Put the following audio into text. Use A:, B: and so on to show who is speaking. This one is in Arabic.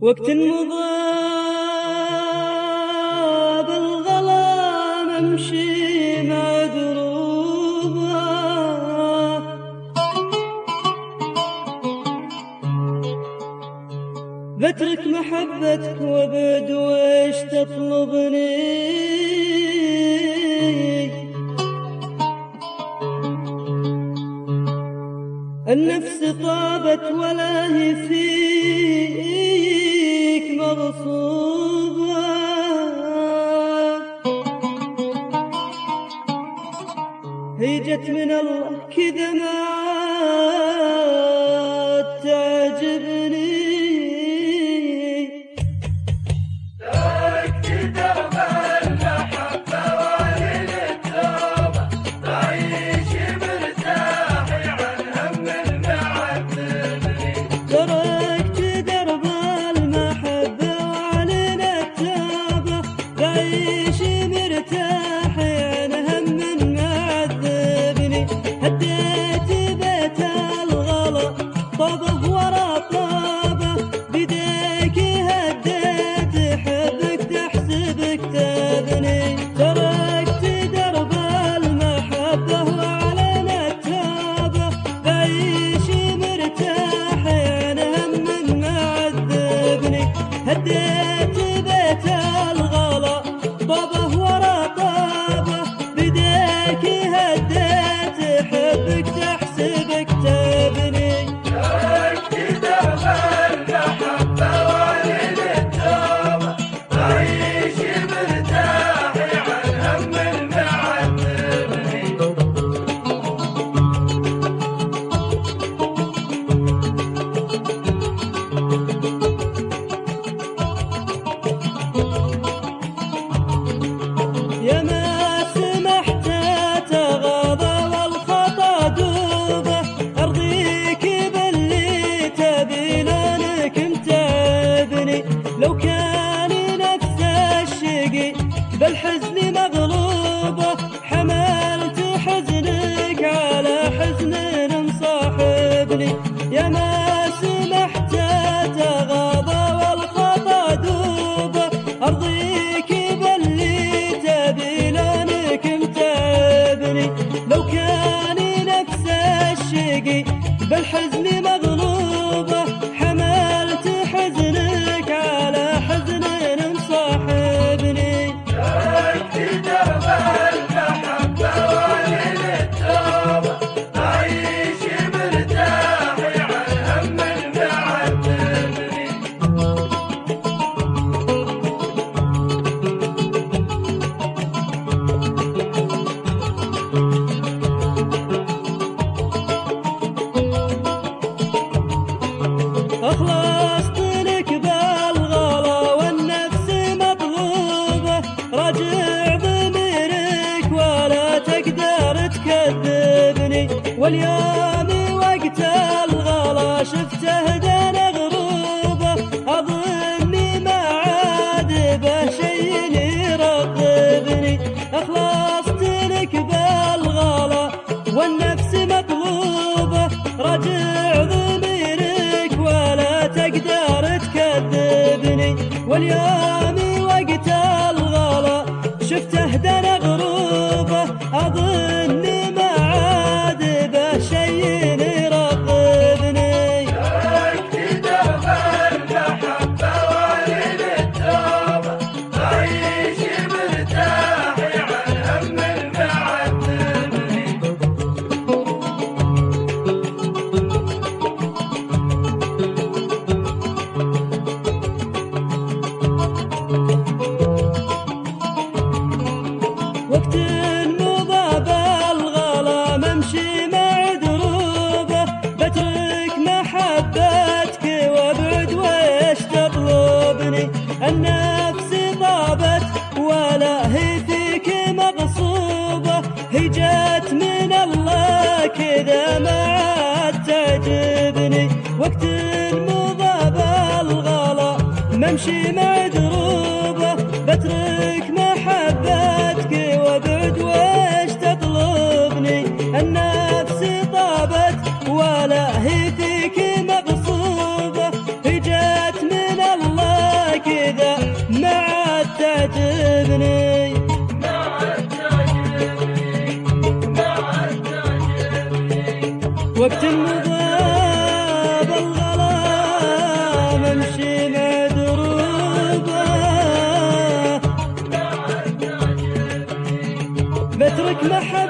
A: وقت مضى بالظلام امشي مع دروبها، بترك محبتك وابعد ويش تطلبني. النفس طابت ولا هي فيك مغصوبة، هي جت من الله كذا ما عاد تعجبني. هديت بيت الغلا طابه ورا طابه بديك هديت حبك تحسبك تبني. تركت درب المحبة وعلن التوبة أعيش مرتاح عن هم المعذبني. يا ما سمحت تغاضى والخطا دوبه أرضيك باللي تبي لونك متعبني. لو كان نفس الشقي بالحزن مغلوبه حملت حزنك على حزن مصاحبني. يا ما سمحت تغاضى والخطا دوبه أرضيك لو كان نفس الشقي بالحزن مغلوبه حملت حزنك على حزن مصاحبني. تركت درب المحبة وعلن التوبة أعيش مرتاح عن هم معذبني. أخلصت لك بالغلا والنفس مطلوبة راجع ضميرك ولا تقدر تكذبني. واليوم وقت الغلا شفته دنا غروبة أظني ما عاد به شي يرغبني. أخلصت لك بالغلا والنفس مطلوبة راجع ضميرك ولا تقدر تكذبني. واليوم وقت الغلا شفته دنا غروبه أظني ما عاد به شي يرغبني. تركت درب المحبة وعلن التوبة أعيش مرتاح عن هم معذبني. وقت مضى بالغلا ممشي مع دروبه بترك محبتك وابعد ويش تطلبني. النفس طابت ولا هي فيك مغصوبة هي جت من الله كذا ما عاد تعجبني. وقت مضى بالغلا ممشي مع دروبه بترك محبتك وابعد ويش تطلبني. النفس طابت ولا هي فيك مغصوبة هي جت من الله وقت مضى بالغرام امشي مع دروبه، بترك محبة